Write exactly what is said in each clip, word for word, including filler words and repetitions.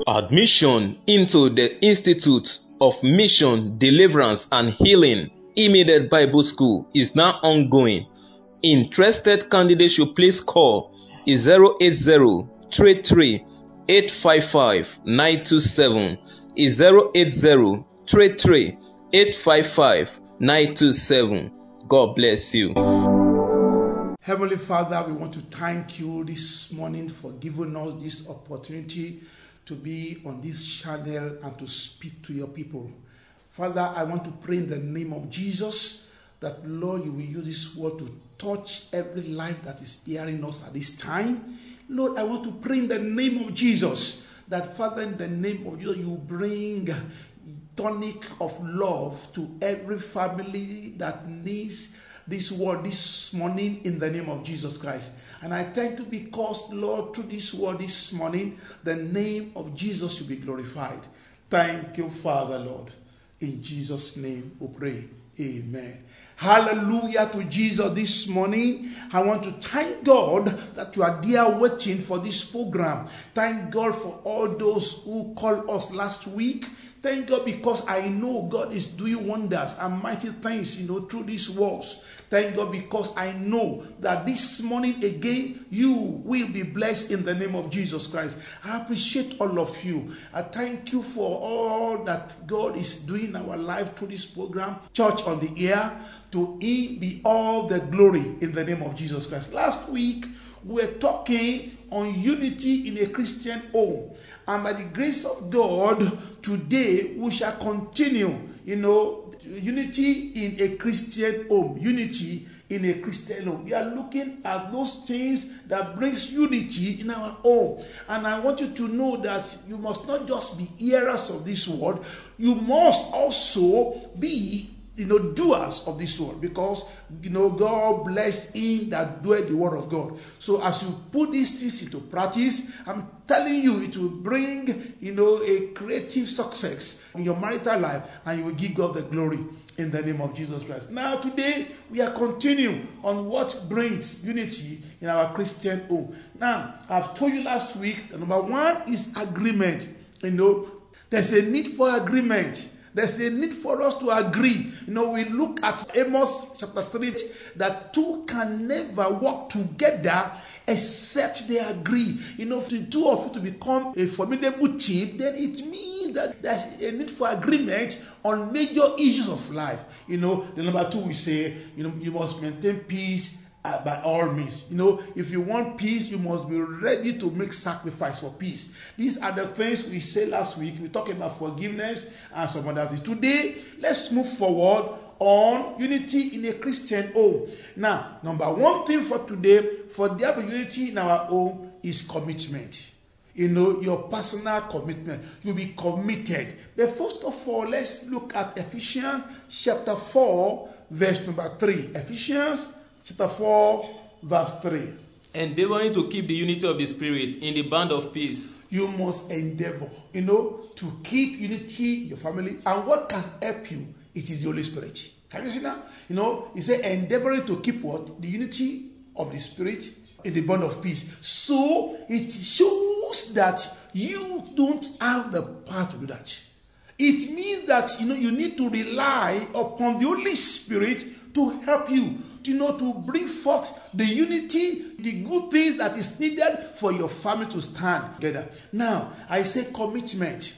Admission into the Institute of Mission, Deliverance and Healing Immediate Bible School is now ongoing. Interested candidates should please call zero eight zero, three three, eight five five, nine two seven, zero eight zero, three three, eight five five, nine two seven. God bless you. Heavenly Father, we want to thank you this morning for giving us this opportunity to be on this channel and to speak to your people. Father, I want to pray in the name of Jesus that, Lord, you will use this word to touch every life that is hearing us at this time. Lord, I want to pray in the name of Jesus that, Father, in the name of Jesus, you bring tonic of love to every family that needs this word this morning in the name of Jesus Christ. And I thank you because, Lord, through this word this morning, the name of Jesus will be glorified. Thank you, Father, Lord. In Jesus' name we pray. Amen. Hallelujah to Jesus this morning. I want to thank God that you are there waiting for this program. Thank God for all those who called us last week. Thank God because I know God is doing wonders and mighty things, you know, through these words. Thank God because I know that this morning again, you will be blessed in the name of Jesus Christ. I appreciate all of you. I thank you for all that God is doing in our life through this program. Church on the air, to Him be all the glory in the name of Jesus Christ. Last week, we were talking on unity in a Christian home. And by the grace of God, today we shall continue, you know, unity in a Christian home. Unity in a Christian home. We are looking at those things that brings unity in our home. And I want you to know that you must not just be hearers of this word, you must also be, you know, doers of this word, because, you know, God blessed him that doeth the word of God. So as you put these things into practice, I'm telling you, it will bring, you know, a creative success in your marital life, and you will give God the glory in the name of Jesus Christ. Now today, we are continuing on what brings unity in our Christian home. Now, I've told you last week, that number one is agreement. You know, there's a need for agreement. There's a need for us to agree. You know, we look at Amos chapter three, that two can never work together except they agree. You know, if the two of you to become a formidable team, then it means that there's a need for agreement on major issues of life. You know, the number two, we say, you know, you must maintain peace Uh, by all means. You know, if you want peace, you must be ready to make sacrifice for peace. These are the things we said last week. We talked about forgiveness and some other things. Today, let's move forward on unity in a Christian home. Now, number one thing for today, for there to be unity in our home, is commitment. You know, your personal commitment. You'll be committed. But first of all, let's look at Ephesians chapter four, verse number three. Ephesians chapter four, verse three. Endeavoring to keep the unity of the Spirit in the band of peace. You must endeavor, you know, to keep unity in your family. And what can help you? It is the Holy Spirit. Can you see that? You know, he said endeavoring to keep what? The unity of the Spirit in the bond of peace. So it shows that you don't have the power to do that. It means that, you know, you need to rely upon the Holy Spirit to help you, you know, to bring forth the unity, the good things that is needed for your family to stand together. Now, I say commitment.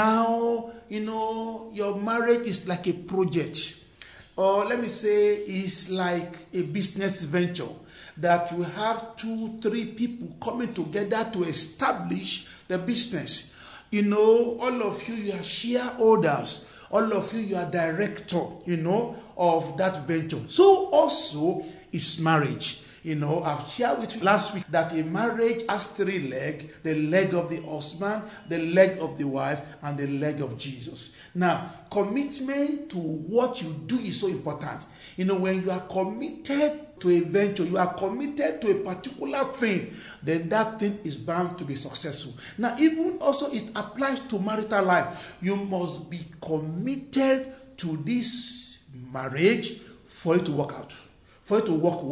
Now, you know, your marriage is like a project. Or let me say, it's like a business venture that you have two, three people coming together to establish the business. You know, all of you, you are shareholders. All of you, you are director, you know, of that venture. So also is marriage. You know, I've shared with you last week that a marriage has three legs: the leg of the husband, the leg of the wife, and the leg of Jesus. Now, commitment to what you do is so important. You know, when you are committed to a venture, you are committed to a particular thing, then that thing is bound to be successful. Now, even also it applies to marital life. You must be committed to this marriage for it to work out, for it to work well.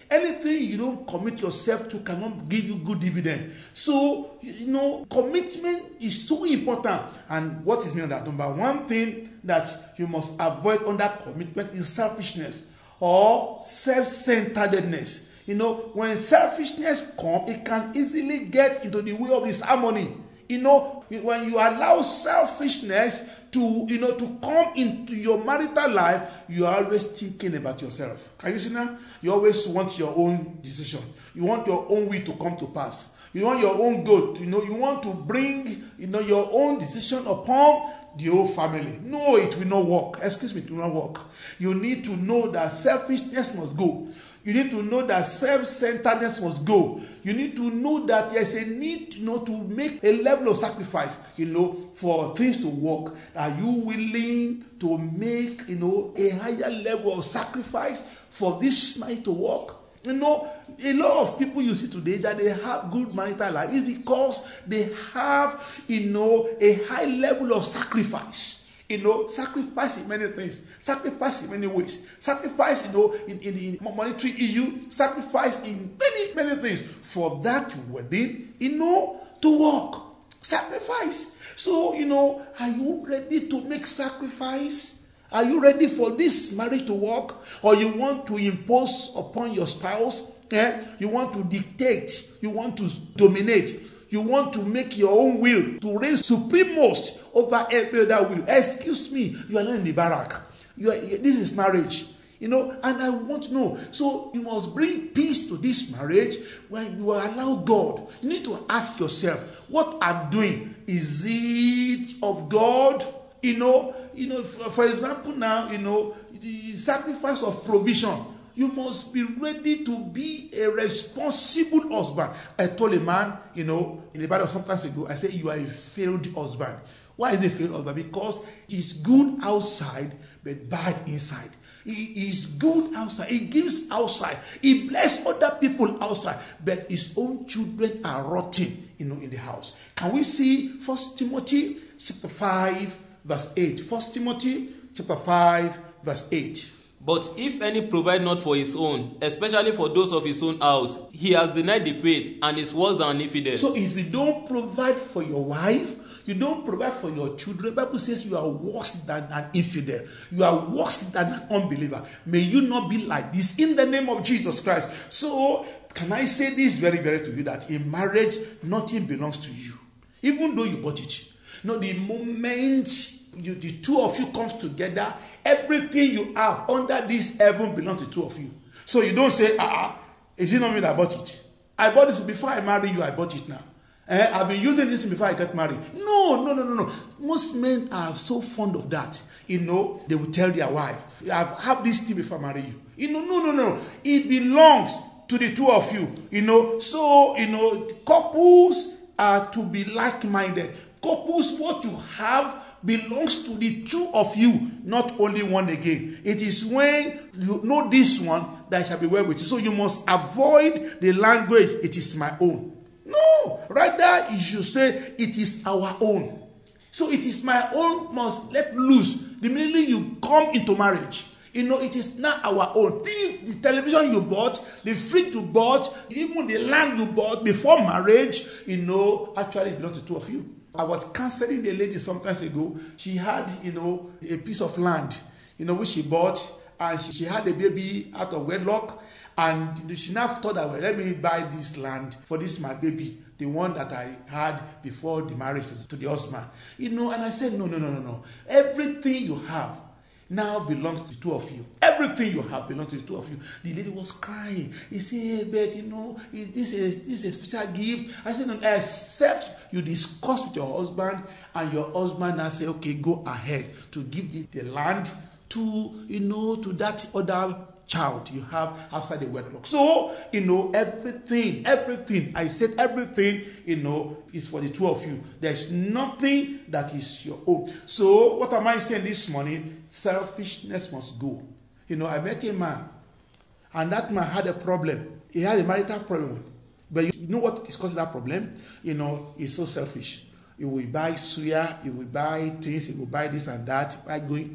Anything you don't commit yourself to cannot give you good dividend. So, you know, commitment is so important. And what is meant that? Number one thing that you must avoid under commitment is selfishness or self-centeredness. You know, when selfishness comes, it can easily get into the way of this harmony. You know, when you allow selfishness to, you know, to come into your marital life, you are always thinking about yourself. Can you see now? You always want your own decision. You want your own will to come to pass. You want your own good. You know, you want to bring, you know, your own decision upon the whole family. No, it will not work. Excuse me, it will not work. You need to know that selfishness must go. You need to know that self-centeredness must go. You need to know that there's a need, you know, to make a level of sacrifice, you know, for things to work. Are you willing to make, you know, a higher level of sacrifice for this marriage to work? You know, a lot of people you see today that they have good marital life is because they have, you know, a high level of sacrifice. You know, sacrifice in many things, sacrifice in many ways, sacrifice, you know, in, in the monetary issue, sacrifice in many, many things for that wedding, you know, to work. Sacrifice. So, you know, are you ready to make sacrifice? Are you ready for this marriage to work? Or you want to impose upon your spouse? Eh? You want to dictate. You want to dominate. You want to make your own will to reign supremest over every other will. Excuse me, you are not in the barrack. You are, this is marriage. You know, and I want to know. So you must bring peace to this marriage when you allow God. You need to ask yourself, what I'm doing, is it of God? You know, you know, for, for example now, you know, the sacrifice of provision. You must be ready to be a responsible husband. I told a man, you know, in the Bible sometimes ago, I said, you are a failed husband. Why is he a failed husband? Because he's good outside, but bad inside. He is good outside. He gives outside. He blesses other people outside, but his own children are rotting, you know, in the house. Can we see First Timothy chapter five, verse eight? First Timothy chapter five, verse eight. But if any provide not for his own, especially for those of his own house, he has denied the faith and is worse than an infidel. So if you don't provide for your wife, you don't provide for your children, the Bible says you are worse than an infidel. You are worse than an unbeliever. May you not be like this in the name of Jesus Christ. So can I say this very, very to you, that in marriage, nothing belongs to you. Even though you bought it. No, the moment you, the two of you comes together, everything you have under this heaven belongs to the two of you. So you don't say, ah, uh-uh, is it not me that bought it? I bought this before I married you, I bought it now. Eh, I've been using this before I get married. No, no, no, no, no. Most men are so fond of that. You know, they will tell their wife, I've had this thing before I marry you. You know, no, no, no. It belongs to the two of you. You know, so, you know, couples are to be like-minded. Couples, what you have belongs to the two of you, not only one again. It is when you know this one that shall be well with you. So you must avoid the language, it is my own. No, rather you should say it is our own. So it is my own must let loose. The minute you come into marriage, you know, it is not our own. Things, the television you bought, the fridge you bought, even the land you bought before marriage, you know, actually it belongs to two of you. I was counseling a lady sometimes ago. She had, you know, a piece of land, you know, which she bought, and she, she had a baby out of wedlock, and she now thought that, well, let me buy this land for this my baby, the one that I had before the marriage to the, to the husband. You know, and I said, no, no, no, no, no. Everything you have now belongs to the two of you. Everything you have belongs to the two of you. The lady was crying. He said, hey, but you know, is this a, this is a special gift? I said, no, except you discuss with your husband, and your husband now say, okay, go ahead to give the, the land to, you know, to that other child you have outside the wedlock. So, you know, everything, everything, I said everything, you know, is for the two of you. There's nothing that is your own. So, what am I saying this morning? Selfishness must go. You know, I met a man, and that man had a problem. He had a marital problem. But you know what is causing that problem? You know, he's so selfish. He will buy suya, he will buy things, he will buy this and that, by going to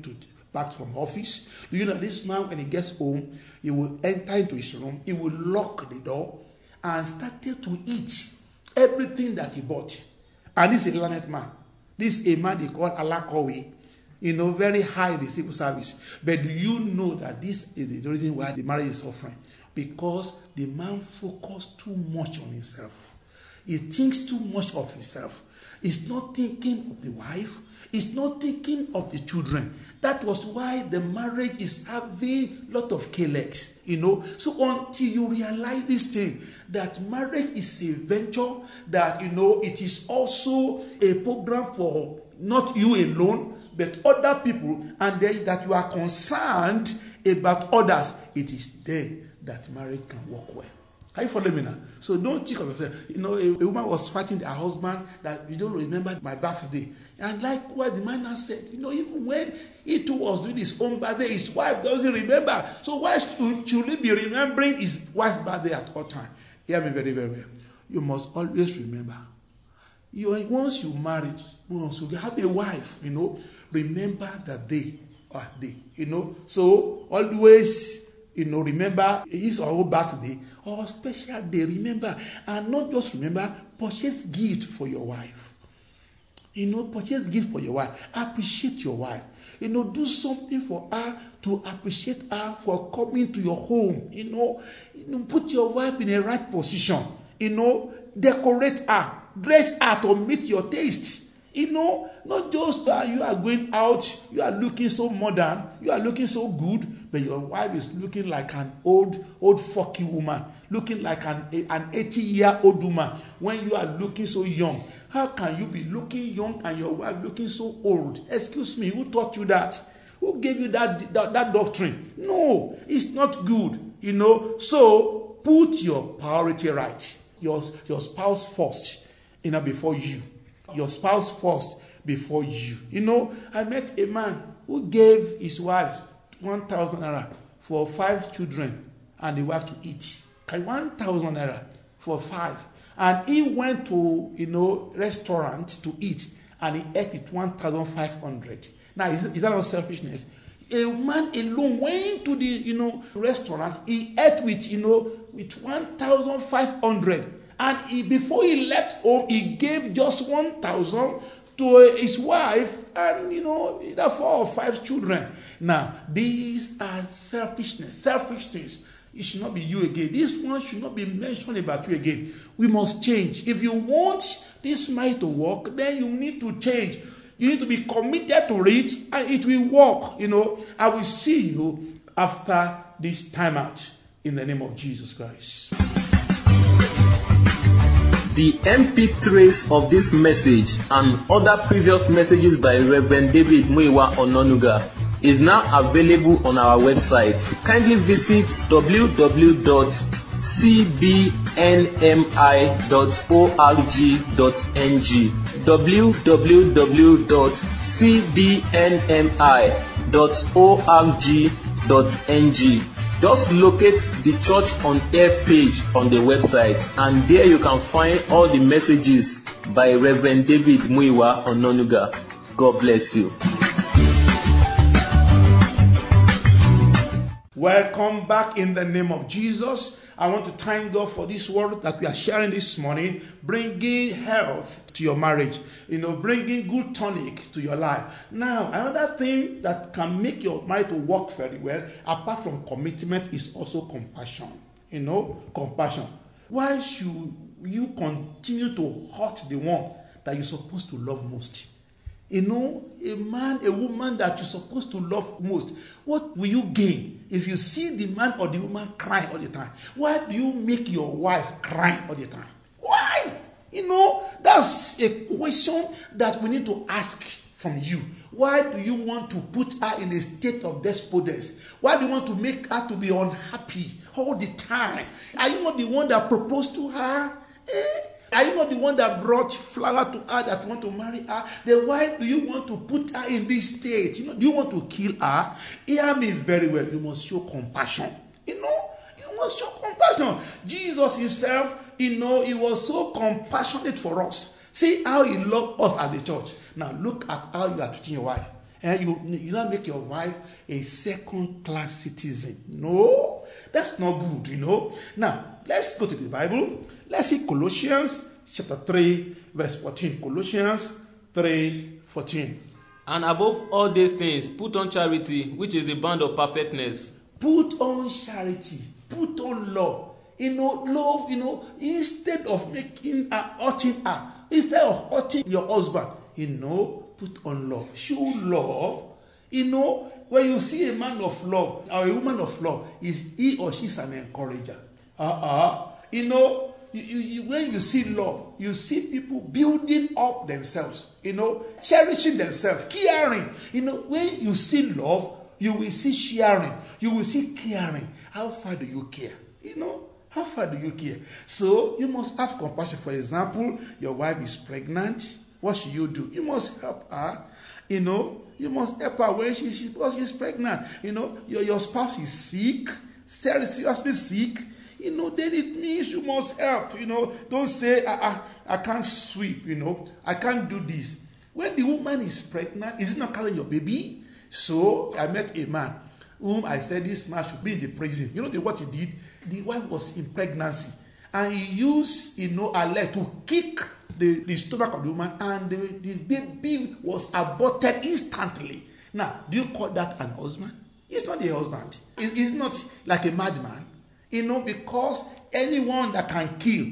back from office? Do you know this man, when he gets home, he will enter into his room, he will lock the door and started to eat everything that he bought. And this is a learned man. This is a man they call Alakowe, you know, very high in the civil service. But do you know that this is the reason why the marriage is suffering? Because the man focuses too much on himself. He thinks too much of himself. He's not thinking of the wife. He's not thinking of the children. That was why the marriage is having a lot of K-legs, you know. So until you realize this thing, that marriage is a venture, that, you know, it is also a program for not you alone, but other people, and then that you are concerned about others, it is then that marriage can work well. Are you following me now? So don't think of yourself. You know, a, a woman was fighting her husband that you don't remember my birthday. And like what the man has said, you know, even when he too was doing his own birthday, his wife doesn't remember. So why should, should he be remembering his wife's birthday at all time? Hear me very, very well. You must always remember. You, once you marry, once you have a wife, you know, remember that they are they. You know, so always, you know, remember his or her birthday or special day. Remember, and not just remember, purchase gift for your wife. You know, purchase gift for your wife. Appreciate your wife. You know, do something for her to appreciate her for coming to your home. You know, you know, put your wife in a right position. You know, decorate her, dress her to meet your taste. You know, not just that you are going out, you are looking so modern, you are looking so good, but your wife is looking like an old, old fucky woman, looking like an an eighty-year-old woman when you are looking so young. How can you be looking young and your wife looking so old? Excuse me, who taught you that? Who gave you that, that, that doctrine? No, it's not good, you know. So put your priority right. Your, your spouse first, you know, before you. Your spouse first before you. You know, I met a man who gave his wife one thousand naira for five children and the wife to eat. one thousand naira for five. And he went to, you know, restaurant to eat and he ate with one thousand five hundred. Now, is, is that not selfishness? A man alone went to the, you know, restaurant. He ate with, you know, with one thousand five hundred. And he, before he left home, he gave just one thousand to his wife and, you know, either four or five children. Now, these are selfishness, selfish things. It should not be you again. This one should not be mentioned about you again. We must change. If you want this marriage to work, then you need to change. You need to be committed to it, and it will work. You know, I will see you after this time out in the name of Jesus Christ. The M P threes of this message and other previous messages by Reverend David Muyiwa Ononuga is now available on our website. Kindly visit w w w dot c d n m i dot org dot n g w w w dot c d n m i dot org dot n g. Just locate the Church on Air page on the website, and there you can find all the messages by Reverend David Muyiwa Ononuga. God bless you. Welcome back in the name of Jesus. I want to thank God for this word that we are sharing this morning, bringing health to your marriage, you know, bringing good tonic to your life. Now, another thing that can make your marriage to work very well, apart from commitment, is also compassion. You know, compassion. Why should you continue to hurt the one that you're supposed to love most? You know, a man, a woman that you're supposed to love most, what will you gain if you see the man or the woman crying all the time? Why do you make your wife cry all the time? Why? You know, that's a question that we need to ask from you. Why do you want to put her in a state of despondence? Why do you want to make her to be unhappy all the time? Are you not the one that proposed to her? Eh? Are you not the one that brought flower to her that want to marry her? Then why do you want to put her in this state? You know, do you want to kill her? Hear me very well. You must show compassion. You know, you must show compassion. Jesus himself, you know, he was so compassionate for us. See how he loved us at the church. Now look at how you are treating your wife. And you, you not make your wife a second-class citizen. No, that's not good, you know. Now, let's go to the Bible. Let's see Colossians chapter three, verse fourteen. Colossians three, fourteen. And above all these things, put on charity, which is the bond of perfectness. Put on charity. Put on love. You know, love, you know, instead of making her, hurting her, instead of hurting your husband, you know, put on love. Show love. You know, when you see a man of love or a woman of love, is he or she is an encourager. Uh-uh. You know, you, you, you, when you see love, you see people building up themselves, you know, cherishing themselves, caring. You know, when you see love, you will see sharing, you will see caring. How far do you care? You know, how far do you care? So you must have compassion. For example, your wife is pregnant. What should you do? You must help her. You know, you must help her when she, she, because she's pregnant. You know, your, your spouse is sick, seriously sick. You know, then it means you must help. You know, don't say, I, I, I can't sweep, you know, I can't do this. When the woman is pregnant, is it not carrying your baby? So I met a man whom I said this man should be in the prison. You know the, what he did? The wife was in pregnancy. And he used, you know, a leg to kick the, the stomach of the woman. And the, the baby was aborted instantly. Now, do you call that an husband? It's not a husband. It's, it's not like a madman. You know, because anyone that can kill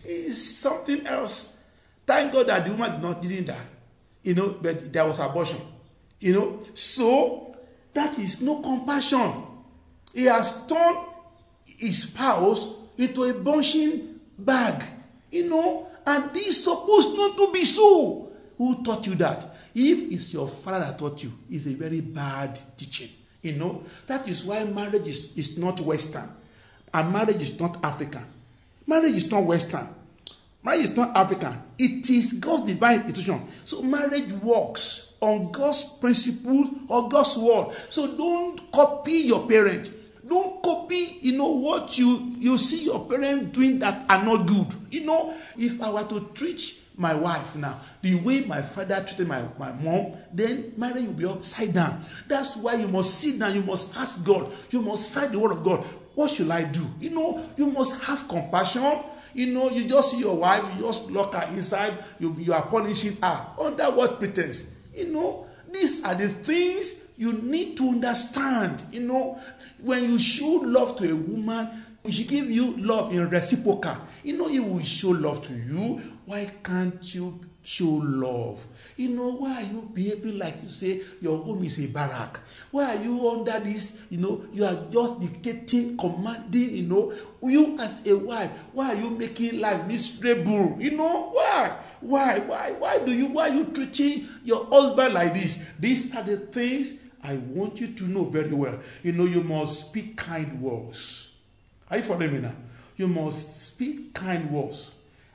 is something else. Thank God that the woman did not didn't die. You know, but there was abortion. You know, so that is no compassion. He has turned his spouse into a bunching bag. You know, and this is supposed not to be so. Who taught you that? If it's your father that taught you, it's a very bad teaching. You know, that is why marriage is, is not Western. And marriage is not African. Marriage is not Western. Marriage is not African. It is God's divine institution. So marriage works on God's principles or God's word. So don't copy your parent. Don't copy, you know, what you, you see your parents doing that are not good. You know, if I were to treat my wife now the way my father treated my, my mom, then marriage will be upside down. That's why you must sit down. You must ask God. You must cite the word of God. What should I do? You know, you must have compassion. You know, you just see your wife, you just lock her inside, you, you are punishing her. Under what pretense? You know, these are the things you need to understand. You know, when you show love to a woman, she give you love in reciprocal. You know, he will show love to you. Why can't you show love? You know, why are you behaving like you say your home is a barrack? Why are you under this, you know, you are just dictating, commanding, you know, you as a wife, why are you making life miserable? You know, why? Why? Why? Why do you, why are you treating your husband like this? These are the things I want you to know very well. You know, you must speak kind words. Are you following me now? You must speak kind words.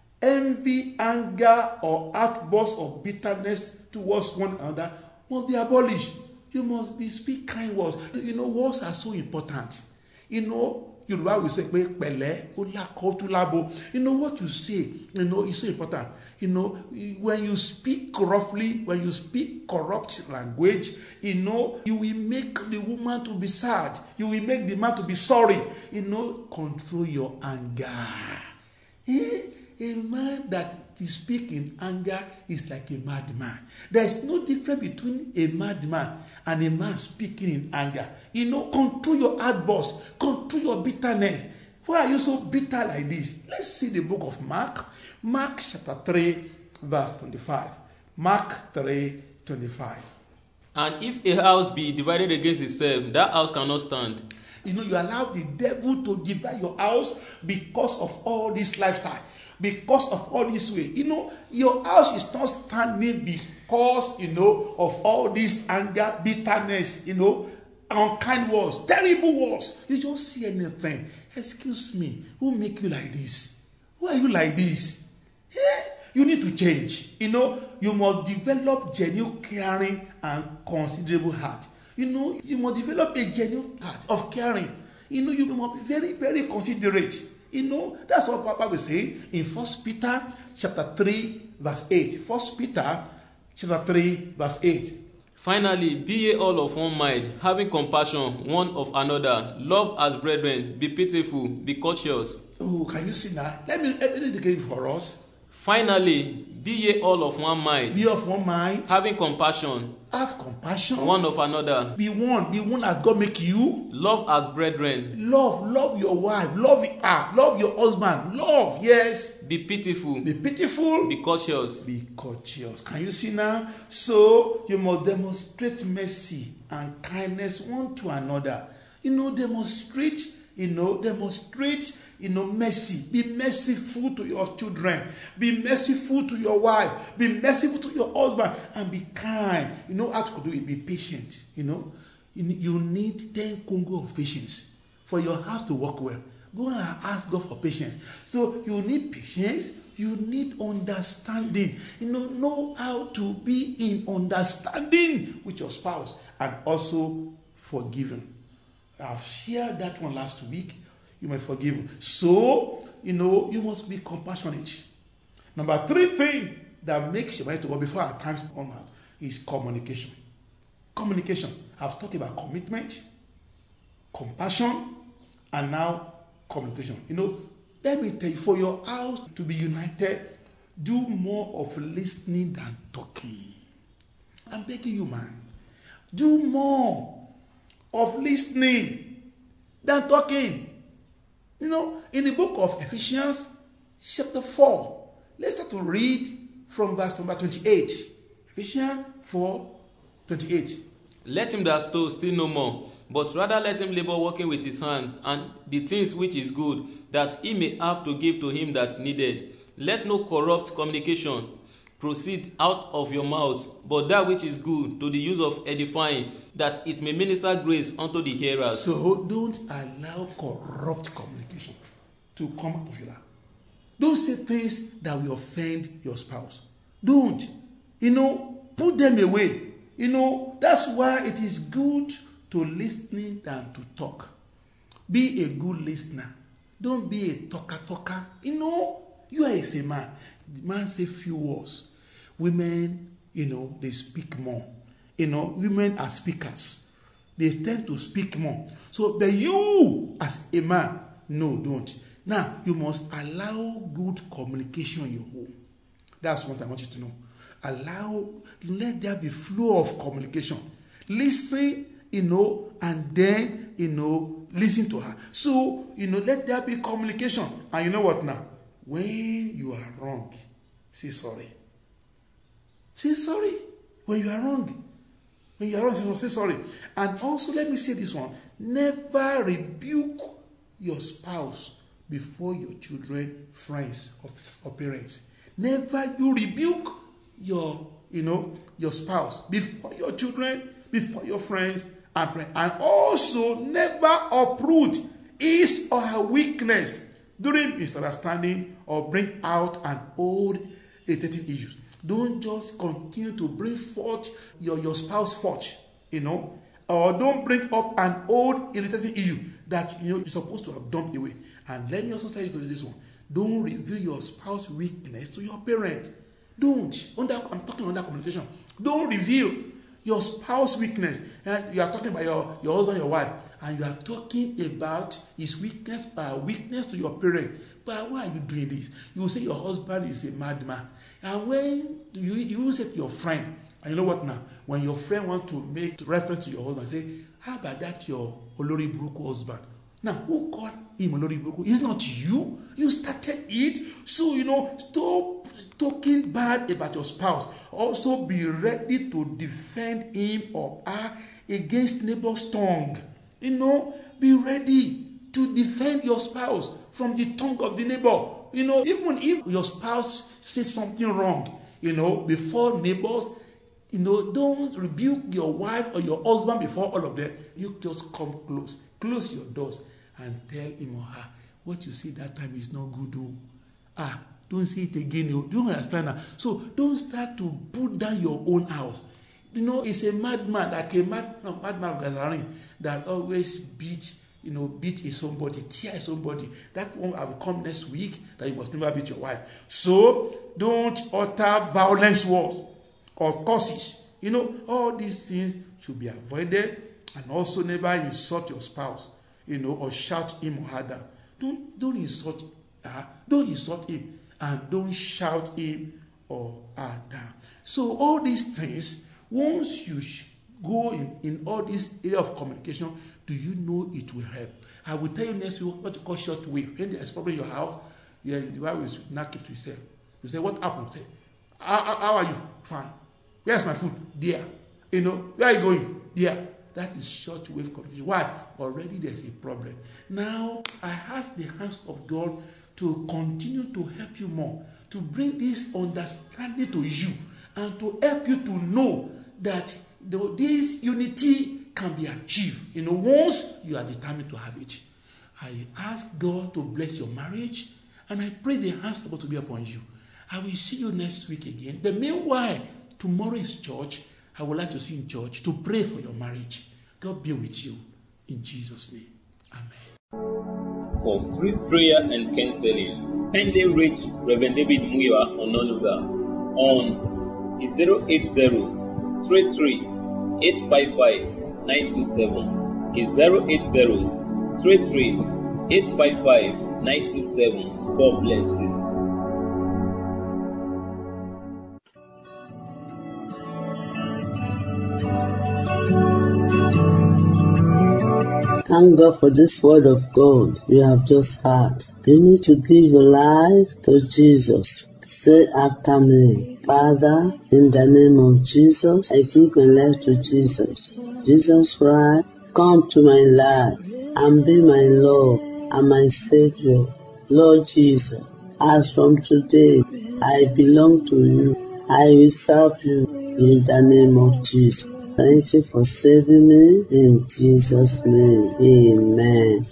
Envy, anger, or outbursts of bitterness towards one another must be abolished. You must be speak kind words. You know, words are so important. You know, Yoruba will say, you know what you say, you know, is so important. You know, when you speak roughly, when you speak corrupt language, you know, you will make the woman to be sad. You will make the man to be sorry. You know, control your anger. Eh? A man that is speaking in anger is like a madman. There is no difference between a madman and a man speaking in anger. You know, control your outburst, control your bitterness. Why are you so bitter like this? Let's see the book of Mark. Mark chapter three, verse twenty-five. Mark three, twenty-five. And if a house be divided against itself, that house cannot stand. You know, you allow the devil to divide your house because of all this lifestyle. Because of all this way, you know, your house is not standing because, you know, of all this anger, bitterness, you know, unkind words, terrible words. You don't see anything. Excuse me, who make you like this? Who are you like this? Yeah, you need to change. You know, you must develop genuine caring and considerable heart. You know, you must develop a genuine heart of caring. You know, you must be very, very considerate. You know, that's what Papa will say in First Peter chapter three, verse eight. First Peter chapter three, verse eight. Finally, be ye all of one mind, having compassion one of another, love as brethren, be pitiful, be courteous. Oh, can you see now? Let me read it again for us. Finally, be ye all of one mind, Be of one mind. having compassion Have compassion. one of another, Be one. Be one as God make you. love as brethren, Love. Love your wife. Love her. Love your husband. Love. Yes. be pitiful, Be pitiful. be courteous. Be courteous. Can you see now? So you must demonstrate mercy and kindness one to another. You know, demonstrate, you know, demonstrate, you know, mercy. Be merciful to your children. Be merciful to your wife. Be merciful to your husband. And be kind. You know how to do it? Be patient. You know, you need, you need ten Congo of patience for your house to work well. Go and ask God for patience. So you need patience. You need understanding. You know, know how to be in understanding with your spouse and also forgiving. I've shared that one last week. You may forgive him. So, you know, you must be compassionate. Number three thing that makes your marriage to work before our times come out is communication. Communication. I've talked about commitment, compassion, and now communication. You know, let me tell you, for your house to be united, do more of listening than talking. I'm begging you, man. Do more of listening than talking. You know, in the book of Ephesians, chapter four, let's start to read from verse number twenty-eight. Ephesians four, twenty-eight. Let him that stole steal no more, but rather let him labor working with his hand, and the things which is good, that he may have to give to him that needed. Let no corrupt communication proceed out of your mouth, but that which is good, to the use of edifying, that it may minister grace unto the hearers. So don't allow corrupt communication to come out of your mouth. Don't say things that will offend your spouse. Don't. You know, put them away. You know, that's why it is good to listen than to talk. Be a good listener. Don't be a talker talker. You know, you are a man. The man say few words. Women, you know, they speak more. You know, women are speakers. They tend to speak more. So, but you, as a man, no, don't. Now, you must allow good communication in your home. That's what I want you to know. Allow, let there be flow of communication. Listen, you know, and then, you know, listen to her. So, you know, let there be communication. And you know what now? When you are wrong, say sorry. Say sorry when you are wrong. When you are wrong, say sorry. And also, let me say this one. Never rebuke your spouse before your children, friends, or, or parents. Never you rebuke your, you know, your spouse before your children, before your friends, and friends. And also, never uproot his or her weakness during misunderstanding or bring out an old irritating issues. Don't just continue to bring forth your, your spouse's fault, you know, or don't bring up an old irritating issue that, you know, you're supposed to have dumped away. And let me also tell you this one. Don't reveal your spouse's weakness to your parent. Don't. Under, I'm talking under communication. Don't reveal your spouse's weakness. And you are talking about your, your husband, your wife, and you are talking about his weakness, uh, weakness to your parent. But why are you doing this? You will say your husband is a madman. And when you, you will say to your friend, and you know what now? When your friend wants to make reference to your husband, say, how about that your Olori Buruku husband? Now, who called him Olori Buruku? It's not you. You started it. So, you know, stop talking bad about your spouse. Also be ready to defend him or her against neighbor's tongue. You know, be ready to defend your spouse from the tongue of the neighbor. You know, even if your spouse says something wrong, you know, before neighbors, you know, don't rebuke your wife or your husband before all of them. You just come close. Close your doors and tell him or her, what you see that time is not good. Oh. Ah, don't say it again. Oh. Do you understand that? So don't start to put down your own house. You know, it's a madman, like a mad, no, madman gathering that always beat, you know, beat a somebody, tear somebody. That one will come next week, that you must never beat your wife. So don't utter violence words or curses You know, all these things should be avoided, and also never insult your spouse, you know, or shout him or her down. Don't, don't insult her, don't insult him, and don't shout him or her down. So all these things, once you go in, in all this area of communication, do you know it will help? I will tell you next week what you call short wave. When there's problem in your house, yeah, the wife will not keep to yourself. You say, what happened? Say, how, how, how are you? Fine. Where's my food? There. You know, where are you going? There. That is short wave communication. Why? Already there's a problem. Now, I ask the hands of God to continue to help you more, to bring this understanding to you, and to help you to know that the, this unity can be achieved, you know, once you are determined to have it. I ask God to bless your marriage, and I pray the hands of God to be upon you. I will see you next week again. But meanwhile, tomorrow is church. I would like to see you in church to pray for your marriage. God be with you. In Jesus' name. Amen. For free prayer and counseling, kindly reach Reverend David Muyiwa Ononuga on zero eight zero, three three, eight five five, nine two seven. Is zero eight zero, three three, eight five five, nine two seven. God bless you. Thank God for this word of God you have just heard. You need to give your life to Jesus. Say after me, Father, in the name of Jesus, I give my life to Jesus. Jesus Christ, come to my life and be my Lord and my Savior. Lord Jesus, as from today, I belong to you. I will serve you in the name of Jesus. Thank you for saving me in Jesus' name. Amen.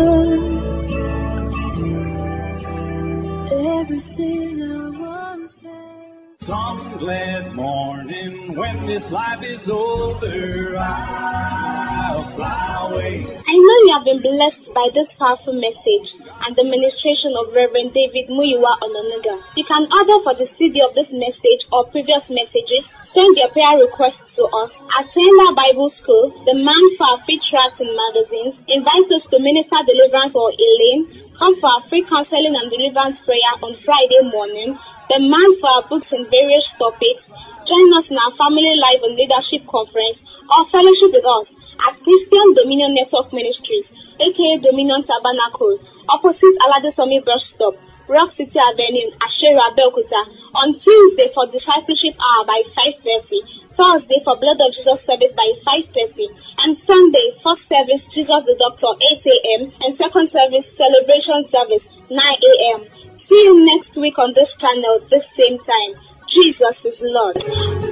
Everything I want to say. Some glad morning when this life is over, I'll fly away. I know you have been blessed by this powerful message and the ministration of Reverend David Muyiwa Ononuga. You can order for the C D of this message or previous messages. Send your prayer requests to us. Attend our Bible school, the Man for Our Free Tracts and Magazines. Invite us to minister deliverance or Elaine. Come for our free counseling and deliverance prayer on Friday morning. The Man for Our Books and various topics. Join us in our Family Life and Leadership Conference or fellowship with us at Christian Dominion Network Ministries, aka Dominion Tabernacle, opposite Aladesomi Bus Stop, Rock City Avenue, Ashera, Belkuta, on Tuesday for Discipleship Hour by five thirty, Thursday for Blood of Jesus service by five thirty, and Sunday, first service Jesus the Doctor eight a.m. and second service Celebration service nine a.m. See you next week on this channel, this same time. Jesus is Lord.